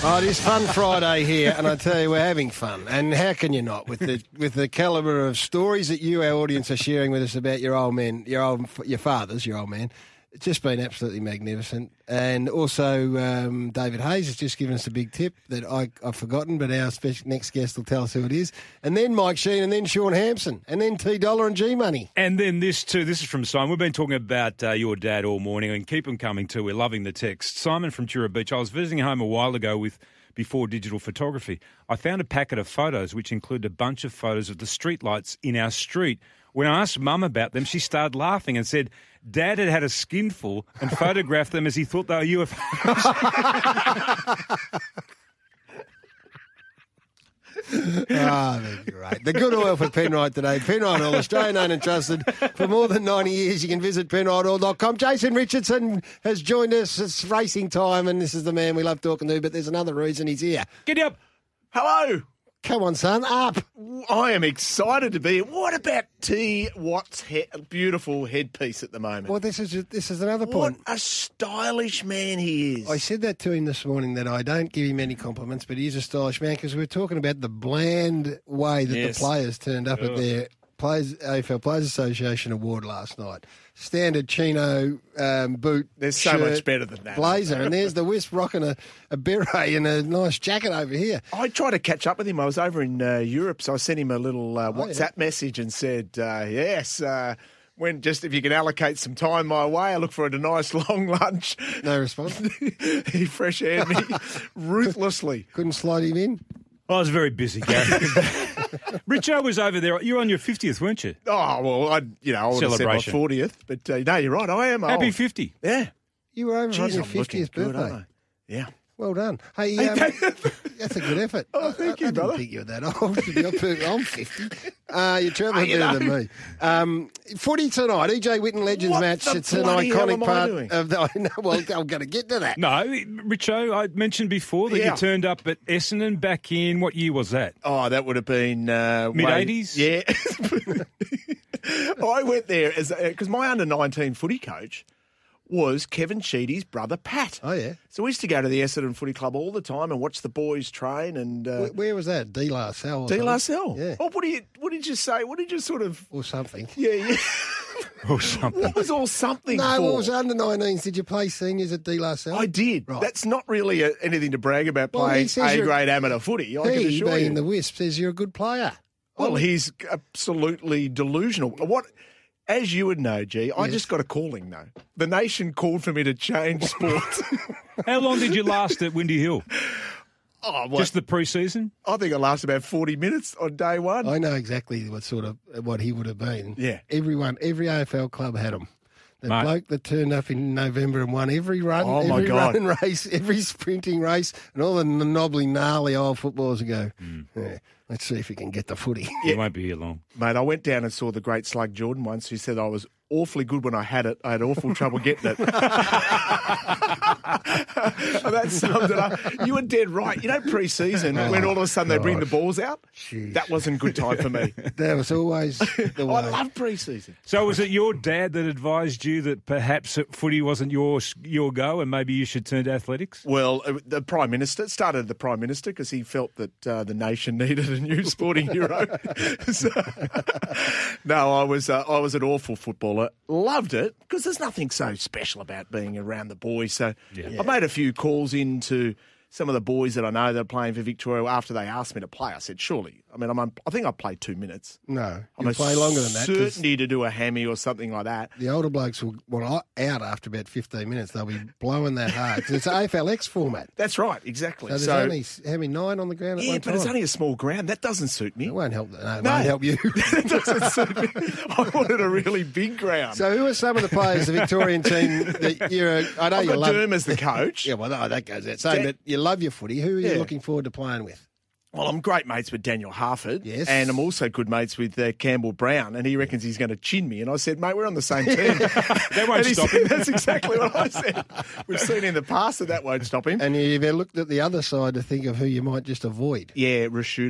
Oh, it is Fun Friday here, and I tell you, we're having fun. And how can you not with the calibre of stories that you, our audience, are sharing with us about your old men, your fathers, your old man. It's just been absolutely magnificent. And also, David Hayes has just given us a big tip that I've forgotten, but our next guest will tell us who it is. And then Mike Sheen, and then Sean Hampson, and then T Dollar and G Money. And then this too. This is from Simon. We've been talking about your dad all morning, and keep them coming too. We're loving the text. Simon from Tura Beach. I was visiting home a while ago before digital photography. I found a packet of photos which included a bunch of photos of the streetlights in our street. When I asked Mum about them, she started laughing and said Dad had a skinful and photographed them as he thought they were UFOs. They're great. The good oil for Penrite today. Penrite Oil, Australian owned and trusted for more than 90 years. You can visit penriteoil.com. Jason Richardson has joined us. It's racing time, and this is the man we love talking to, but there's another reason he's here. Giddy up. Hello. Come on, son, up. I am excited to be here. What about T. Watt's beautiful headpiece at the moment? Well, this is another point. What a stylish man he is. I said that to him this morning, that I don't give him any compliments, but he's a stylish man, because we were talking about the bland way that the players turned up at their AFL Players Association award last night. Standard chino boot. There's shirt, so much better than that. Blazer, and there's the Wisp rocking a beret and a nice jacket over here. I tried to catch up with him. I was over in Europe, so I sent him a little WhatsApp message and said, yes, if you can allocate some time my way, I look for a nice long lunch. No response. He fresh-aired me ruthlessly. Couldn't slide him in. I was very busy, Gary. Richo was over there. You were on your 50th, weren't you? Oh, well, I would have said my 40th. But, no, you're right. I am Happy old. 50. Yeah. You were over on your I'm looking 50th birthday. good, aren't I? Yeah. Well done. Hey, that's a good effort. Oh, thank you, I brother. didn't think you were that old. I'm 50. You're travelling better than me. Footy tonight, EJ Whitten Legends What match. the It's an bloody hell iconic am I part doing? of the. Well, I'm going to get to that. No, Richo, I mentioned before that you turned up at Essendon back in, what year was that? Oh, that would have been... Mid-80s? Yeah. I went there because my under-19 footy coach was Kevin Sheedy's brother, Pat. Oh, yeah. So we used to go to the Essendon Footy Club all the time and watch the boys train. And Where was that? De La Salle? De La Salle? Yeah. Oh, what did you say? What did you sort of... Or something. Yeah. Or something. What was all something No, for? what was under 19s? Did you play seniors at De La Salle? I did. Right. That's not really anything to brag about Well, playing he says A-grade amateur footy, I can He, assure being you. the Wisp, says you're a good player. Well, he's absolutely delusional. As you would know, G, I just got a calling, though. The nation called for me to change sports. How long did you last at Windy Hill? Just the pre-season? I think I lasted about 40 minutes on day one. I know exactly what he would have been. Yeah. Every AFL club had him. The Mate. bloke that turned up in November and won every run, running race, every sprinting race, and all the knobbly, gnarly old footballers would go, yeah, let's see if he can get the footy. You won't be here long. Mate, I went down and saw the great Slug Jordan once, who said I was awfully good when I had it. I had awful trouble getting it. That summed it up. You were dead right. You know, pre-season, when all of a sudden they bring the balls out, that wasn't a good time for me. That was always the way. I love pre-season. So was it your dad that advised you that perhaps footy wasn't your go and maybe you should turn to athletics? Well, the Prime Minister, started the Prime Minister because he felt that the nation needed a new sporting hero. No, I was an awful footballer. Loved it because there's nothing so special about being around the boys. So I made a few calls into some of the boys that I know that are playing for Victoria after they asked me to play. I said, surely. I mean, I think I played 2 minutes. No, I'm you play longer than that. 'Cause certainty to do a hammy or something like that. the older blokes will out after about 15 minutes. They'll be blowing that hard. 'Cause it's an AFLX format. That's right, exactly. So there's only, how many, 9 on the ground at one but time? it's only a small ground. That doesn't suit me. It won't help. No, it won't help you. That doesn't suit me. I wanted a really big ground. So who are some of the players, the Victorian team, that I know I've you got love? Derm as the coach. Yeah, well, no, that goes without saying, but you love your footy. Who are you looking forward to playing with? Well, I'm great mates with Daniel Harford. Yes. And I'm also good mates with Campbell Brown, and he reckons he's going to chin me. And I said, mate, we're on the same team. That won't stop him. That's exactly what I said. We've seen in the past that won't stop him. And you've looked at the other side to think of who you might just avoid. Yeah, Rashudo.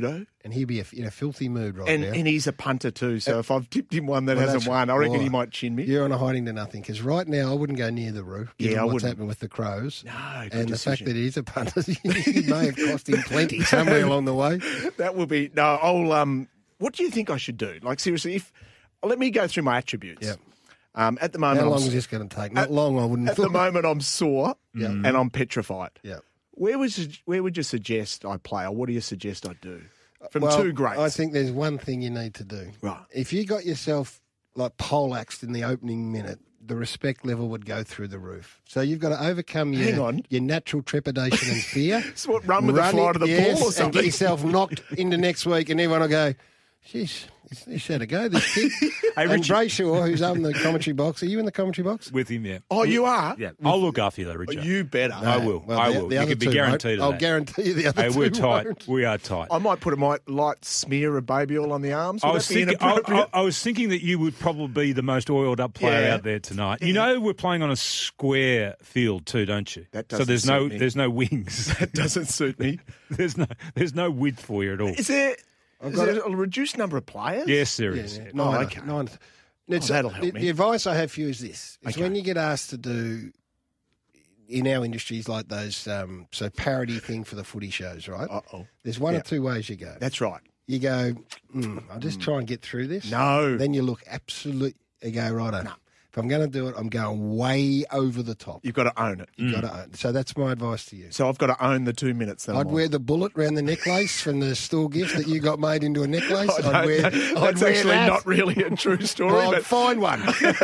and he'd be in a filthy mood right And now. he's a punter too, so if I've tipped him one that Well, hasn't won, I reckon he right. might chin me. You're on a hiding to nothing because right now I wouldn't go near the roof. Yeah, given I what's wouldn't. happening with the Crows. No, good and the fact decision. that he's a punter, he may have cost him plenty somewhere along the way. That will be no. I'll. What do you think I should do? Like seriously, let me go through my attributes. Yep. At the moment, How long I'm, is this going to take? Not long, I wouldn't. at the moment I'm sore and I'm petrified. Yeah. Where would you suggest I play, or what do you suggest I do? From Well, two greats. I think there's one thing you need to do. Right. If you got yourself like poleaxed in the opening minute, the respect level would go through the roof. So you've got to overcome Hang on. your natural trepidation and fear. It's what run with the fly to the ball or And something. get yourself knocked into next week, and everyone will go, "Jeez, he's had a go, this kid." Hey, and Richard. Brayshaw, who's on the commentary box, are you in the commentary box? With him, yeah. Oh, you are? Yeah, I'll look after you though, Richard. You better. I will. Well, I the- will. the You other can be two guaranteed won't. of I'll that. guarantee you the other Hey, two we're tight. won't. We are tight. I might put a light smear of baby oil on the arms. Would I was, that be thinking, inappropriate? I was thinking that you would probably be the most oiled up player Yeah. out there tonight. You know we're playing on a square field too, don't you? That so doesn't suit me. there's no wings. That doesn't suit me. there's no width for you at all. Is there a reduced number of players? Yes, there is. Yeah, Oh, nine, okay. nine. It's, that'll help me. The advice I have for you is this: is Okay. when you get asked to do in our industries like those, so parody thing for the footy shows, right? Uh-oh. There's one Yeah. or two ways you go. That's right. You go, I'll just try and get through this. No. Then you look absolute. You go, righto. If I'm going to do it, I'm going way over the top. You've got to own it. You've got to own. So that's my advice to you. So I've got to own the 2 minutes. Then I'd wear the bullet round the necklace from the store gift that you got made into a necklace. I'd wear That's wear actually that. not really a true story, Well, I'd but find one.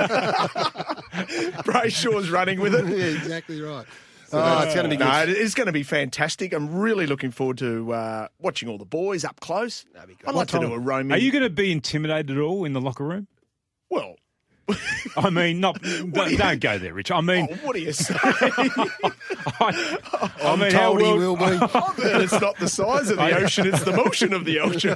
Brayshaw's running with it. Yeah, exactly right. Oh, it's going to be good. No, it's going to be fantastic. I'm really looking forward to watching all the boys up close. That'd be good. I'd like to do a roaming. Are you going to be intimidated at all in the locker room? Well, I mean, don't go there, Rich. I mean, what do you say? I mean, how Told he well, will be. It's not the size of the ocean, it's the motion of the ocean.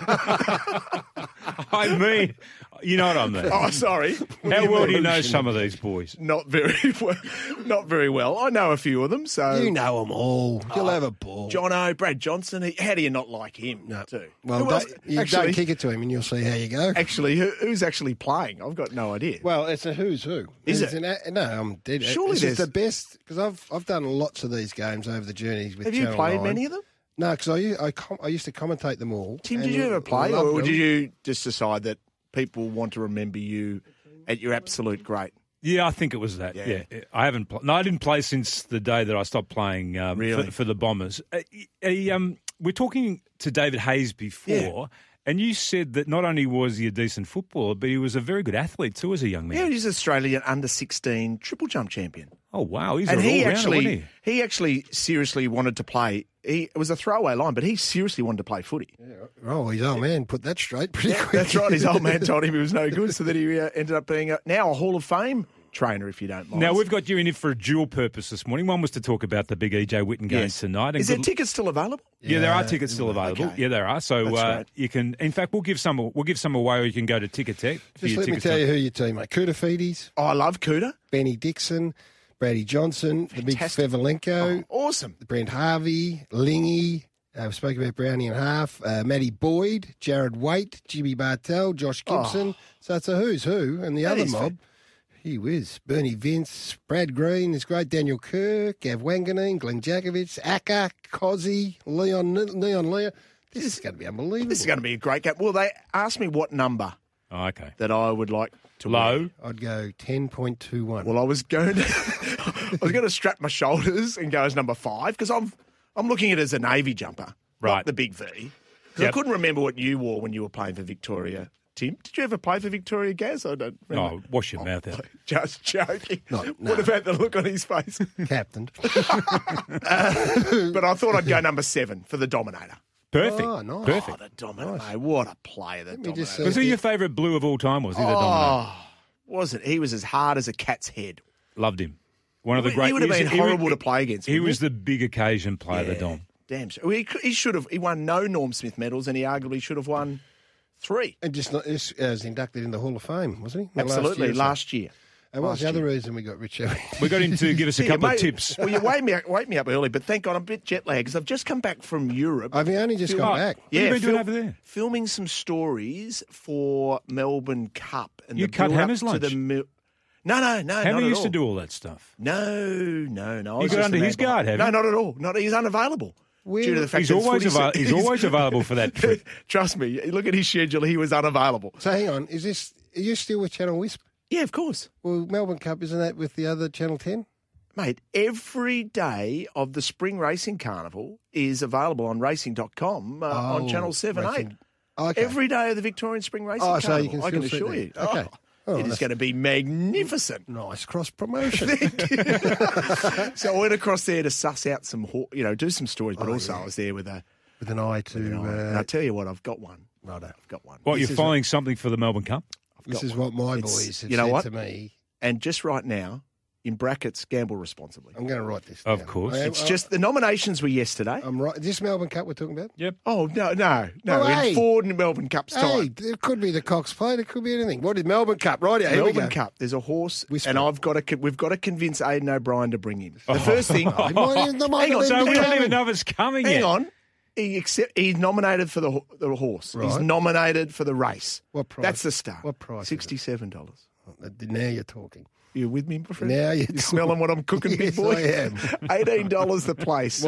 I mean, you know what I mean. Oh, sorry. How well do you know some of these boys? Not very well. Not very well. I know a few of them, so... You know them all. You'll have a ball. Jono, Brad Johnson, how do you not like him, too? Well, Who else? don't kick it to him and you'll see how you go. Actually, who's actually playing? I've got no idea. Well, it's a who's who. Is It's it? No, I'm dead. Surely it's just there's- the best, because I've done lots of these games over the journeys with Have you Channel played 9. many of them? No, because I used to commentate them all. Tim, and did you ever play, loved or them. did you just decide that people want to remember you at your absolute great? Yeah, I think it was that. Yeah. Yeah, I haven't. No, I didn't play since the day that I stopped playing. Really? for the Bombers. We're talking to David Hayes before, and you said that not only was he a decent footballer, but he was a very good athlete too as a young man. Yeah, he's Australian under-16 triple jump champion. Oh wow, he's And an he all-rounder, wasn't he actually seriously wanted to play. It was a throwaway line, but he seriously wanted to play footy. Oh, his old man put that straight pretty quick. That's right. His old man told him he was no good, so that he ended up being now a Hall of Fame trainer, if you don't mind. Now, we've got you in it for a dual purpose this morning. One was to talk about the big EJ Whitten game Yes. tonight. And Is there tickets still available? Yeah, there are tickets still available. okay. Yeah, there are. So That's right. you can. In fact, we'll give some away, or you can go to Ticketek. for Just your let me tickets tell on- you who your teammate. Kudafides, Oh, I love Kuda. Benny Dixon, Brady Johnson, the big Fantastic. Fevelenko, Awesome. Brent Harvey, Lingy. We spoke about Brownie and half. Matty Boyd, Jared Waite, Jimmy Bartell, Josh Gibson. So it's a who's who. And the That other is mob, he whiz. Bernie Vince, Brad Green is great. Daniel Kirk, Gav Wanganeen, Glenn Jakovich, Akka, Cozzy, Leon Lear. This is going to be unbelievable. This is going to be a great game. Well, they asked me what number Oh, okay. that I would like to Low. wear. I'd go 10.21. Well, I was going to strap my shoulders and go as number 5 because I'm looking at it as a navy jumper, Right. not the big V. 'Cause Yep. I couldn't remember what you wore when you were playing for Victoria. Tim, did you ever play for Victoria, Gaz? I don't remember. Oh, wash your mouth out. Just joking. No. What about the look on his face? Captain. But I thought I'd go number 7 for the Dominator. Perfect. Oh, nice. Perfect. Oh, the Dominator, mate. What a player, the me Dominator. just see- Was he your favourite blue of all time? Was he the Dominator? Oh, was it? He was as hard as a cat's head. Loved him. One of the He great. would have been he horrible to play against. He wouldn't was the big occasion player, the Dom. Damn. Well, he should have. He won no Norm Smith medals, and he arguably should have won 3. And just not, was inducted in the Hall of Fame, wasn't he? Well, Absolutely, or so. last year. And what's the last other year. reason we got Richo? We got him to give us a Yeah, couple of mate, tips. Well, you wake me up early, but thank God I'm a bit jet lagged because I've just come back from Europe. I've only just got back. What have you been doing over there? Filming some stories for Melbourne Cup. And You the cut build-up Hammer's to lunch? No, Hammer not used at to all. do all that stuff. No. I You was got just under the his man guard, behind- have No, you? not at all. He's unavailable. Due to the fact He's that always, he's always available for that trip. Trust me, look at his schedule. He was unavailable. So hang on, are you still with Channel Wisp? Yeah, of course. Well, Melbourne Cup, isn't that with the other Channel 10? Mate, every day of the Spring Racing Carnival is available on racing.com on Channel 7, 8. Racing. Okay. Every day of the Victorian Spring Racing Oh, so Carnival, you can I can still see assure it you. there. Okay. Oh, It is that's going to be magnificent. nice cross promotion. So I went across there to suss out some, do some stories, but also yeah. I was there with With an eye to. and I tell you what, I've got one. Righto. I've got one. What, This you're is following something for the Melbourne Cup? This got is one. what my It's- boys have you know said what? to me. And just right now, in brackets, gamble responsibly. I'm going to write this down. Of course. I am- It's just the nominations were yesterday. I'm right. Is this Melbourne Cup we're talking about? Yep. Oh, no. Oh, hey. In Ford and Melbourne Cup's Hey, time. it could be the Cox Plate. It could be anything. What is Melbourne Cup? Right here. Here we Melbourne go. Cup, there's a horse, Whisper. and we've got to convince Aidan O'Brien to bring him. The first thing, He might even- there might Hang on, have So been we don't coming. even know if it's coming hang yet. on. He's nominated for the horse. He's Right. nominated for the race. What price? That's the start. What price is it? $67. Now you're talking. You with me, my friend? Now you're You smelling what I'm cooking, Yes, big boy? I am. $18 the place.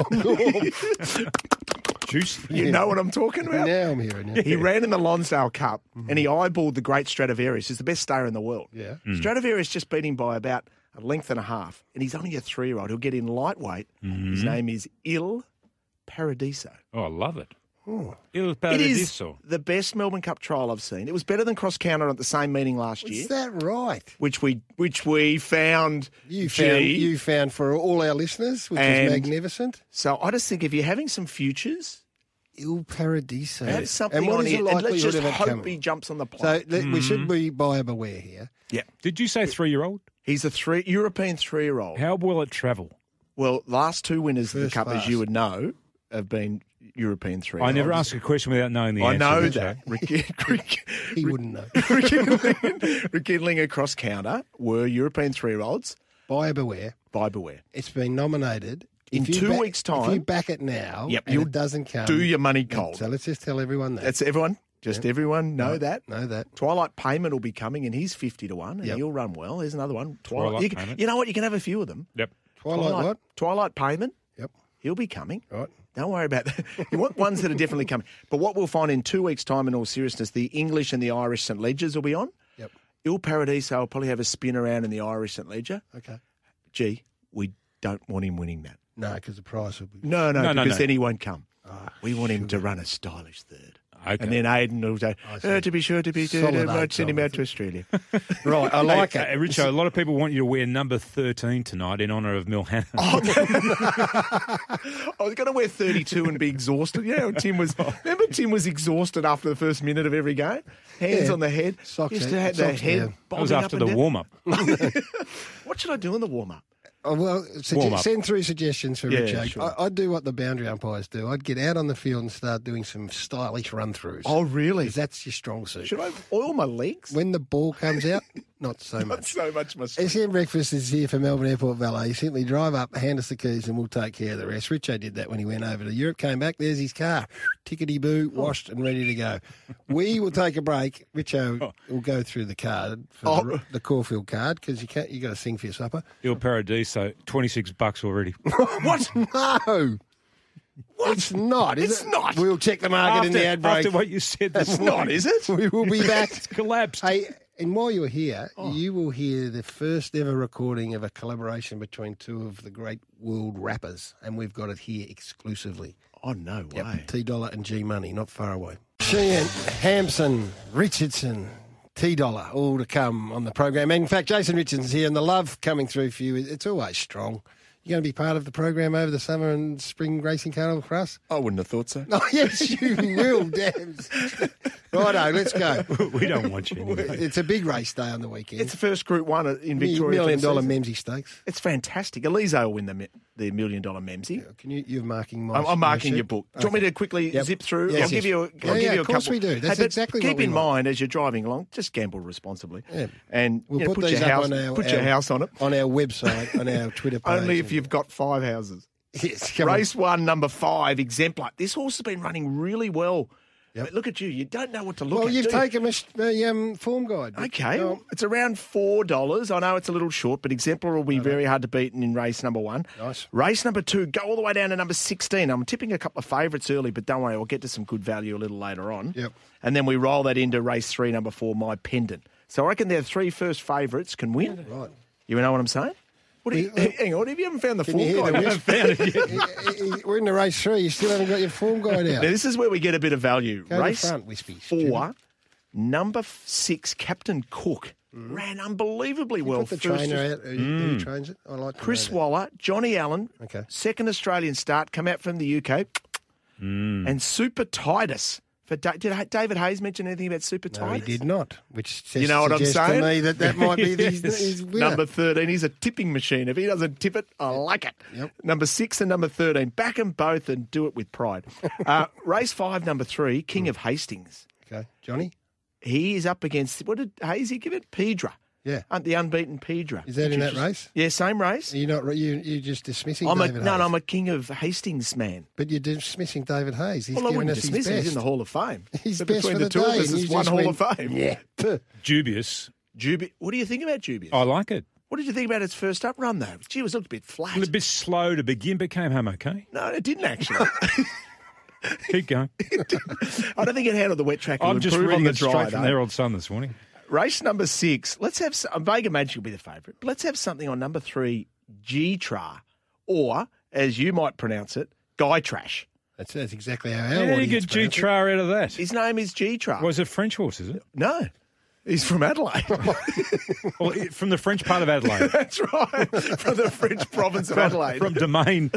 Juice. You know what I'm talking about? Now I'm hearing you. He ran in the Lonsdale Cup and he eyeballed the great Stradivarius. He's the best stayer in the world. Yeah. Stradivarius just beat him by about a length and a half, and he's only a 3-year-old. He'll get in lightweight. His name is Il Paradiso. Oh, I love it. Il It is Paradiso. the best Melbourne Cup trial I've seen. It was better than cross counter at the same meeting last year, Is that right? which we found. You found for all our listeners, which And- is magnificent. So I just think if you're having some futures, Il Paradiso. have something and what on is it, the and let's likelihood just of it hope coming? he jumps on the So plane. we should be buyer beware here. Yeah, Did you say 3-year-old? he's a European 3-year-old. How will it travel? Well, last two winners of the First Cup, class. as you would know, have been European 3-year-olds. I never ask a question without knowing the I answer. know Richo. that. He wouldn't know. Rekindling across counter were European 3-year-olds. Buyer beware. Buy beware. It's been nominated. In If you 2 weeks' time- If you back it now Yep, and you'll it doesn't come. Do your money cold. So let's just tell everyone that. That's everyone. Just everyone know that. Know that. Twilight Payment will be coming, and he's 50-1, and Yep. he'll run well. There's another one. Twilight You, Payment. you know what? You can have a few of them. Yep. Twilight what? Twilight Payment. Yep. He'll be coming. Right. Don't worry about that. You want ones that are definitely coming. But what we'll find in 2 weeks' time, in all seriousness, the English and the Irish St. Ledgers will be on. Yep. Il Paradiso will probably have a spin around in the Irish St. Ledger. Okay. Gee, we don't want him winning that. No, because the price will be. No, No, no, because no. then he won't come. We want him to run a stylish third. Okay. And then Aidan will say, to be sure, Solid might eight, send him solid. out to Australia. Right. I like Hey, it. Richo, a lot of people want you to wear number 13 tonight in honour of Milhana. I was going to wear 32 and be exhausted. Yeah, Tim was exhausted after the first minute of every game. Hands Yeah. on the head. Socks Used out- to have the socks head down. That was bobbing after up the and down. warm-up. What should I do in the warm-up? Oh, well, Warm up. send through suggestions for Yeah, Richo. sure. I'd do what the boundary umpires do. I'd get out on the field and start doing some stylish run-throughs. Oh, really? 'Cause that's your strong suit. Should I oil my legs? When the ball comes out, not so Not much. so much my SEN Breakfast is here for Melbourne Airport Valet. You simply drive up, hand us the keys, and we'll take care of the rest. Richo did that when he went over to Europe, came back, there's his car. Tickety-boo, washed and ready to go. We will take a break. Richo will go through the card, for the Caulfield card, because you got to sing for your supper. Il Paradiso, $26 already. What? No! It's not, is It's it? not. We'll check the market in the ad break. After what you said this It's morning. not, is it? We will be back. It's collapsed. Hey, and while you're here, you will hear the first ever recording of a collaboration between two of the great world rappers, and we've got it here exclusively. Oh, no way. T-Dollar and G-Money, not far away. Sheehan, Hampson, Richardson, T-Dollar, all to come on the program. And in fact, Jason Richardson's here, and the love coming through for you, it's always strong. You're going to be part of the program over the summer and spring racing carnival for us? I wouldn't have thought so. Oh, yes, you will, damn. Righto, let's go. We don't want you anyway. It's a big race day on the weekend. It's the first Group 1 in $1 Victoria. million for the season. Memsie Stakes. It's fantastic. Elise will win the $1 million Memsie. Can you're marking my I'm marking sheet? your book. Do you want me to quickly Yep. zip through? Yes, I'll give yes. you a Of course couple. we do. That's but exactly keep what we in want. mind as you're driving along, just gamble responsibly. Yeah. And We'll put put these your up house, on our put your house on it. on our website, on our Twitter page. Only if you've got 5 houses. Yes, come on. Race 1, number 5, Exemplar. This horse has been running really well. Yep. But look at you. You don't know what to look at. Well, you've do you? taken a form guide. Okay, Well, it's around $4. I know it's a little short, but Exemplar will be very hard to beat in race number 1. Nice. Race number 2, go all the way down to number 16. I'm tipping a couple of favourites early, but don't worry, I'll get to some good value a little later on. Yep. And then we roll that into race 3, number 4, My Pendant. So I reckon their 3 first favourites can win. Right. You know what I'm saying? What do you, hang on, have you haven't found the Can you form hear guide? the whisper? We're in the race 3. You still haven't got your form guide out. Now, this is where we get a bit of value. Go to Race the front, Wispies. 4, number 6, Captain Cook. Ran unbelievably well. Put the first trainer out who trains it. I like to Chris know that. Waller, Johnny Allen, Okay. second Australian start, come out from the UK. And Super Titus. Did David Hayes mention anything about Super No, Titus? he did not, which says, You know what I'm suggests saying? to me that might be his winner. Number 13, he's a tipping machine. If he doesn't tip it, I like it. Yep. Number 6 and number 13, back them both and do it with pride. Race 5, number 3, King of Hastings. Okay, Johnny? He is up against, what did Hazy give it? Pedra. Yeah. The unbeaten Pedra. Is that in that race? Yeah, same race. Are you not? You're just dismissing I'm David Hayes. I'm a King of Hastings man. But you're dismissing David Hayes. He's Well, I given wouldn't us his dismiss him. best. He's in the Hall of Fame. He's But best between for the the two day, of us, and it's you one just Hall went, of Fame. Yeah. Puh. Dubious. What do you think about Dubious? I like it. What did you think about its first up run, though? Gee, it was a little bit flat. A bit slow to begin, but came home okay. No, it didn't actually. Keep going. I don't think it handled the wet track. I'm just reading on the it dry, straight from the though. Herald Sun this morning. Race number 6. Let's have Vega Magic will be the favourite. But let's have something on number 3, G-Tra, or as you might pronounce it, Guy Trash. That's exactly how our How do you audience get pronounce it. G-Tra out of that? His name is G-Tra. Was it French horse, is it? No, he's from Adelaide. Well, from the French part of Adelaide. That's right, from the French province of Adelaide. From Domain.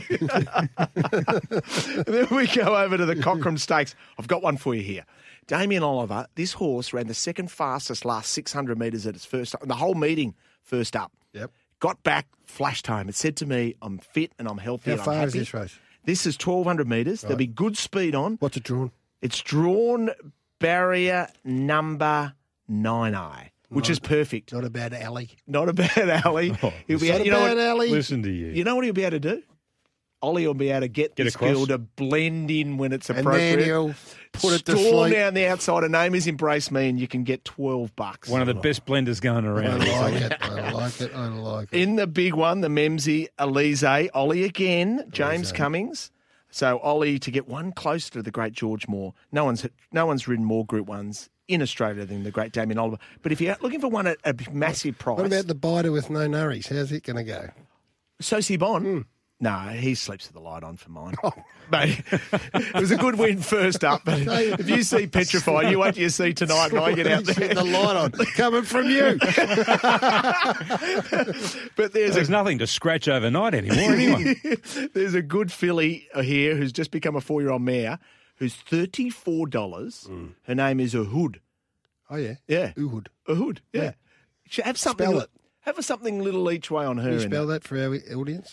And then we go over to the Cochrane Stakes. I've got one for you here. Damien Oliver, this horse ran the second fastest last 600 metres at its first up. The whole meeting first up. Yep. Got back, flashed home. It said to me, I'm fit and I'm healthy How and I'm far happy. is this race? This is 1,200 metres. There'll be good speed on. What's it drawn? It's drawn barrier number 9I, which is perfect. Not a bad alley. Not a bad alley. He'll be Not a you know bad what, alley. Listen to you. you know what he'll be able to do? Ollie will be able to get the across. skill to blend in when it's And appropriate. then he'll put it to Storm sleep. down the outside. Her name is Embrace Me, and you can get $12. One of the best blenders going I around. like it. I like it. I like it. In the big one, the Memsie, Elise, Ollie again, James Cummings. So Ollie to get one closer to the great George Moore. No one's ridden more Group 1s in Australia than the great Damien Oliver. But if you're looking for one at a massive price, What about the biter with no nurries? How's it going to go? Sosie Bon? No, he sleeps with the light on for mine. Mate, it was a good win first up, but if you see Petrified, you wait till you see tonight and I get out there. The light on. Coming from you. But There's nothing to scratch overnight anymore, anyway. there's a good filly here who's just become a 4-year-old mare who's $34. Her name is Uhud. Oh, yeah. Yeah. Uhud. Uhud, yeah. Should have something. Spell it. Have something little each way on her. Can you in spell it. that for our audience?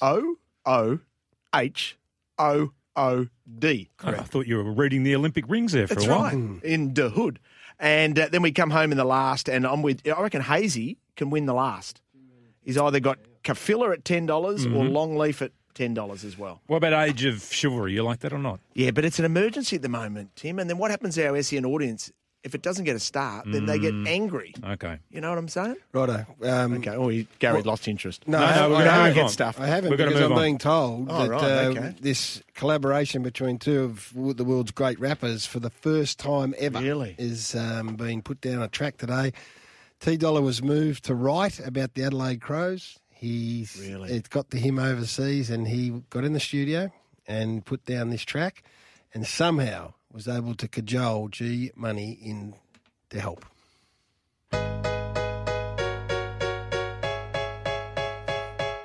OOHOOD. I thought you were reading the Olympic rings there for That's a while. right, in the hood. And then we come home in the last, and I reckon Hazy can win the last. He's either got Kafilla at $10 or Longleaf at $10 as well. What about Age of Chivalry? You like that or not? Yeah, but it's an emergency at the moment, Tim. And then what happens to our SEN audience? If it doesn't get a start, then they get angry. Okay. You know what I'm saying? Righto. Okay. Oh, Gary lost interest. No, No, we're I gonna haven't. move on. Get stuff. I haven't We're gonna because I'm move on. being told Oh, that right, okay. this collaboration between two of the world's great rappers for the first time ever Really? is being put down a track today. T-Dollar was moved to write about the Adelaide Crows. It got to him overseas and he got in the studio and put down this track and somehow was able to cajole G Money in to help.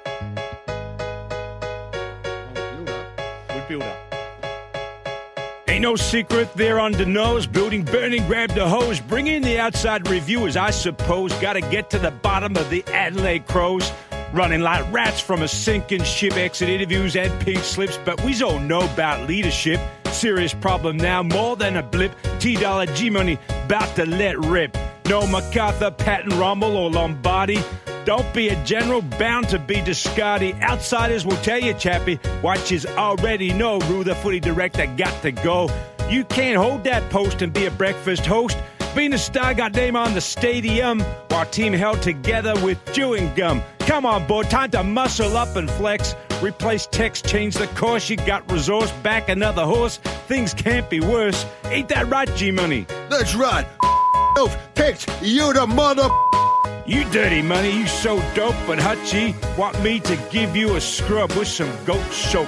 Good build up. Ain't no secret they're on the nose. Building burning, grab the hose. Bring in the outside reviewers, I suppose. Gotta get to the bottom of the Adelaide Crows. Running like rats from a sinking ship. Exit interviews and pink slips. But we all know about leadership. Serious problem now, more than a blip. T-Dollar G-Money, bout to let rip. No MacArthur, Patton, Rommel or Lombardi. Don't be a general, bound to be discarded. Outsiders will tell you, chappie. Watchers already know Rue, the footy director, got to go. You can't hold that post and be a breakfast host. Being a star got name on the stadium while team held together with chewing gum. Come on, boy, time to muscle up and flex. Replace text, change the course. You got resource, back another horse. Things can't be worse. Ain't that right, G-Money? That's right. Text, you the mother... You dirty money, you so dope, but Hutchie want me to give you a scrub with some goat soap.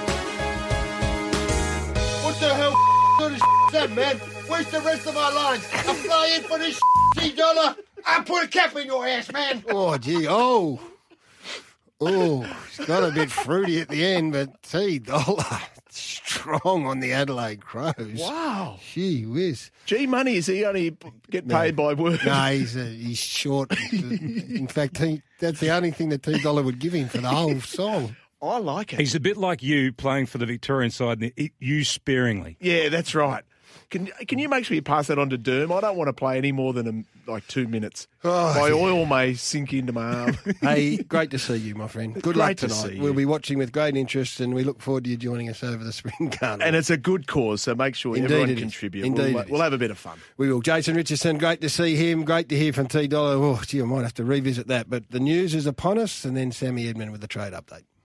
What the hell is that, man? Where's the rest of our lines? I fly in for this T-Dollar. I put a cap in your ass, man. Oh, gee, oh, it's got a bit fruity at the end, but T-Dollar strong on the Adelaide Crows. Wow. Gee whiz. G-Money, is he only get paid by word? No, he's short. In fact, that's the only thing that T-Dollar would give him for the whole song. I like it. He's a bit like you playing for the Victorian side, and use sparingly. Yeah, that's right. Can you make sure you pass that on to Derm? I don't want to play any more than like 2 minutes. My oil may sink into my arm. Hey, great to see you, my friend. Good luck tonight. We'll be watching with great interest, and we look forward to you joining us over the spring carnival. And it's a good cause, so make sure everyone contributes. We'll have a bit of fun. We will. Jason Richardson, great to see him. Great to hear from T-Dollar. Oh, gee, I might have to revisit that. But the news is upon us, and then Sammy Edmund with the trade update.